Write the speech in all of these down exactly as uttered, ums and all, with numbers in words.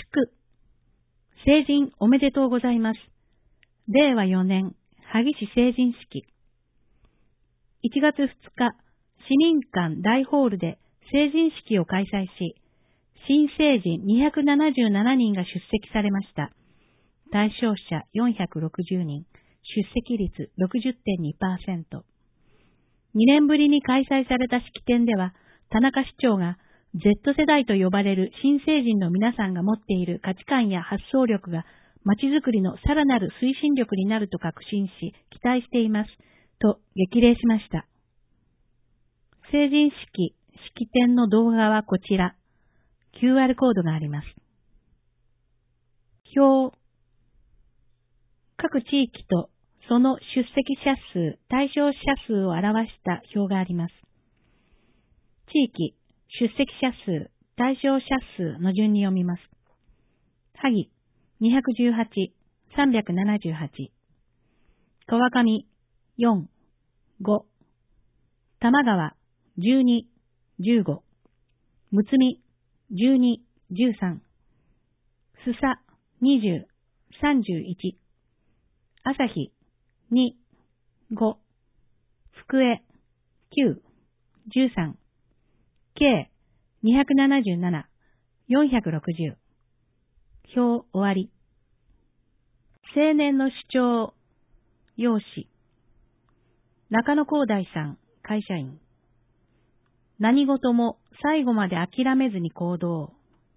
祝、成人おめでとうございます。れいわよねん、萩市成人式。いちがつふつか、市民館大ホールで成人式を開催し、新成人にひゃくななじゅうななにんが出席されました。対象者よんひゃくろくじゅうにん、出席率 ろくじゅってんにパーセント。にねんぶりに開催された式典では、田中市長が Z 世代と呼ばれる新成人の皆さんが持っている価値観や発想力が街づくりのさらなる推進力になると確信し、期待しています、と激励しました。成人式、式典の動画はこちら。キューアール コードがあります。表。各地域とその出席者数、対象者数を表した表があります。地域、出席者数、対象者数の順に読みます。萩、にひゃくじゅうはち、さんびゃくななじゅうはち。川上、よん、ご。玉川、じゅうに、じゅうご。むつみ、じゅうに、じゅうさん。すさ、にじゅう、さんじゅういち。朝日、に、ご。福江、きゅう、じゅうさん。計、にひゃくななじゅうなな、よんひゃくろくじゅう。表終わり。青年の主張、要旨。中野光大さん、会社員。何事も最後まで諦めずに行動。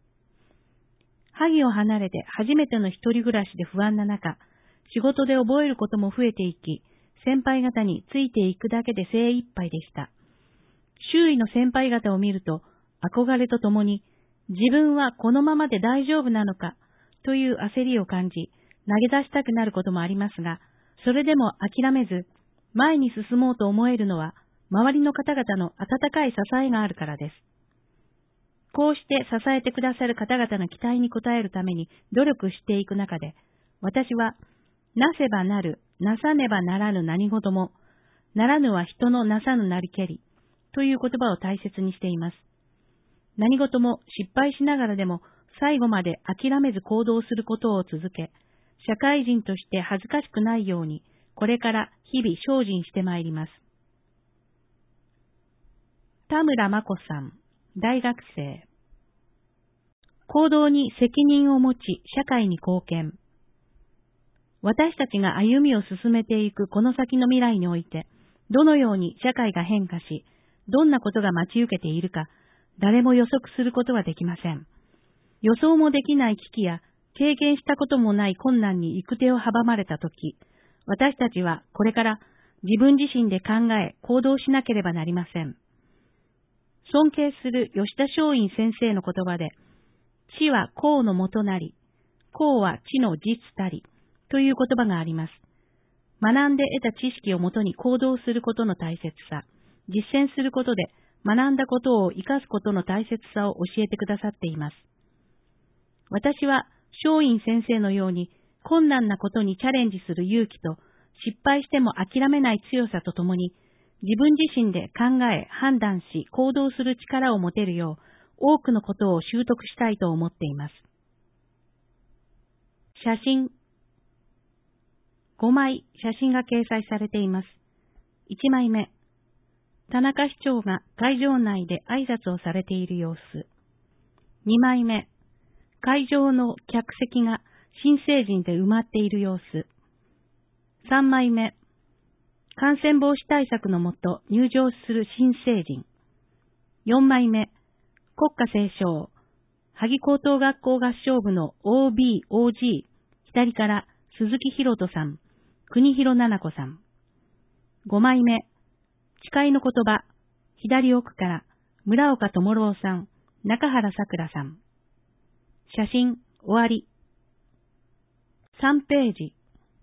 萩を離れて初めての一人暮らしで不安な中、仕事で覚えることも増えていき、先輩方についていくだけで精一杯でした。周囲の先輩方を見ると、憧れとともに、自分はこのままで大丈夫なのか、という焦りを感じ、投げ出したくなることもありますが、それでも諦めず、前に進もうと思えるのは、周りの方々の温かい支えがあるからです。こうして支えてくださる方々の期待に応えるために努力していく中で、私は、なせばなる、なさねばならぬ何事も、ならぬは人のなさぬなりけり、という言葉を大切にしています。何事も失敗しながらでも最後まで諦めず行動することを続け、社会人として恥ずかしくないように、これから日々精進してまいります。田村真子さん、大学生。行動に責任を持ち、社会に貢献。私たちが歩みを進めていくこの先の未来において、どのように社会が変化し、どんなことが待ち受けているか、誰も予測することはできません。予想もできない危機や、経験したこともない困難に行く手を阻まれたとき、私たちはこれから自分自身で考え、行動しなければなりません。尊敬する吉田松陰先生の言葉で、知は功のもとなり、功は知の実たり、という言葉があります。学んで得た知識をもとに行動することの大切さ、実践することで学んだことを生かすことの大切さを教えてくださっています。私は松陰先生のように困難なことにチャレンジする勇気と失敗しても諦めない強さとともに自分自身で考え、判断し行動する力を持てるよう多くのことを習得したいと思っています。写真。ごまい写真が掲載されています。いちまいめ。田中市長が会場内で挨拶をされている様子。にまいめ。会場の客席が新成人で埋まっている様子。さんまいめ。感染防止対策のもと入場する新成人。よんまいめ。国歌斉唱。萩高等学校合唱部の オービー、オージー、左から鈴木ひろとさん、国広奈々子さん。ごまいめ。誓いの言葉、左奥から村岡智郎さん、中原さくらさん。写真、終わり。さんページ。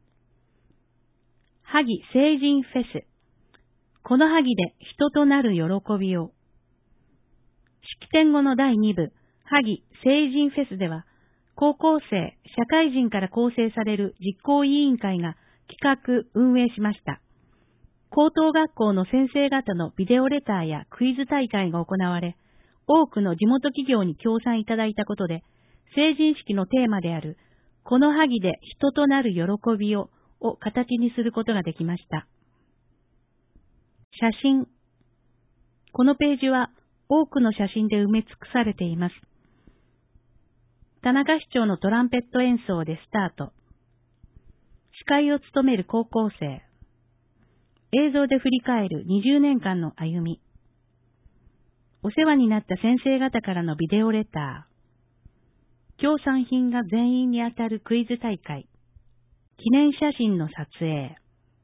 萩成人フェス。この萩で人となる喜びを。式典後のだいに部、萩成人フェスでは、高校生、社会人から構成される実行委員会が企画、運営しました。高等学校の先生方のビデオレターやクイズ大会が行われ、多くの地元企業に協賛いただいたことで、 成人式のテーマである、この萩で人となる喜びを、を形にすることができました。写真。このページは多くの写真で埋め尽くされています。田中市長のトランペット演奏でスタート。司会を務める高校生。映像で振り返るにじゅうねんかんの歩み。お世話になった先生方からのビデオレター。協賛品が全員に当たるクイズ大会。記念写真の撮影。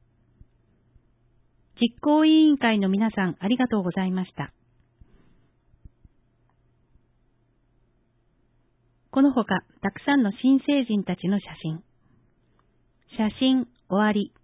実行委員会の皆さんありがとうございました。このほか、たくさんの新成人たちの写真。写真終わり。